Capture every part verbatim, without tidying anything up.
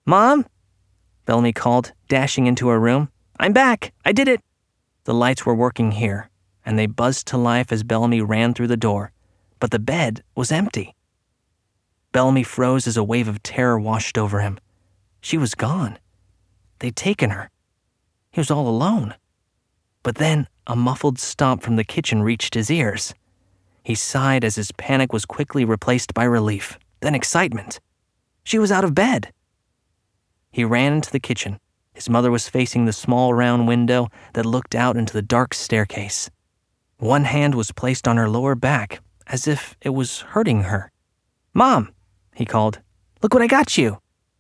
Mom? Bellamy called, dashing into her room. I'm back! I did it! The lights were working here, and they buzzed to life as Bellamy ran through the door, but the bed was empty. Bellamy froze as a wave of terror washed over him. She was gone. They'd taken her. He was all alone. But then a muffled stomp from the kitchen reached his ears. He sighed as his panic was quickly replaced by relief, then excitement. She was out of bed. He ran into the kitchen. His mother was facing the small round window that looked out into the dark staircase. One hand was placed on her lower back, as if it was hurting her. Mom, he called, look what I got you.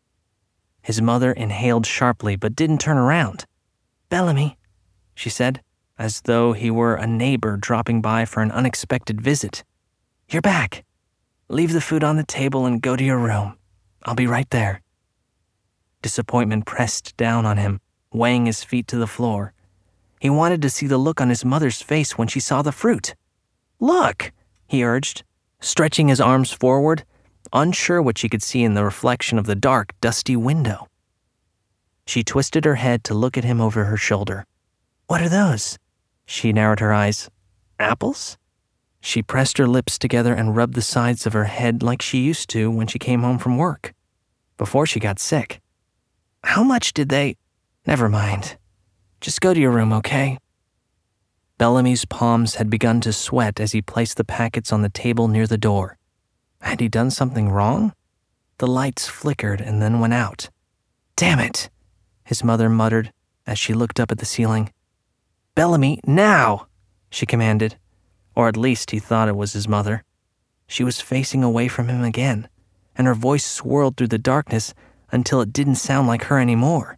His mother inhaled sharply but didn't turn around. Bellamy, she said, as though he were a neighbor dropping by for an unexpected visit. You're back. Leave the food on the table and go to your room. I'll be right there. Disappointment pressed down on him, weighing his feet to the floor. He wanted to see the look on his mother's face when she saw the fruit. Look, he urged, stretching his arms forward, unsure what she could see in the reflection of the dark, dusty window. She twisted her head to look at him over her shoulder. What are those? She narrowed her eyes. Apples? She pressed her lips together and rubbed the sides of her head like she used to when she came home from work, before she got sick. How much did they... Never mind. Just go to your room, okay? Bellamy's palms had begun to sweat as he placed the packets on the table near the door. Had he done something wrong? The lights flickered and then went out. Damn it, his mother muttered as she looked up at the ceiling. Bellamy, now, she commanded. Or at least he thought it was his mother. She was facing away from him again, and her voice swirled through the darkness until it didn't sound like her anymore.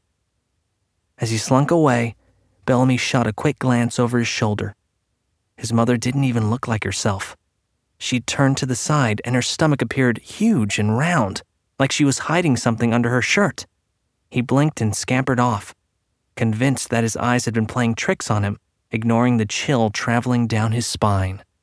As he slunk away, Bellamy shot a quick glance over his shoulder. His mother didn't even look like herself. She'd turned to the side, and her stomach appeared huge and round, like she was hiding something under her shirt. He blinked and scampered off, convinced that his eyes had been playing tricks on him, ignoring the chill traveling down his spine.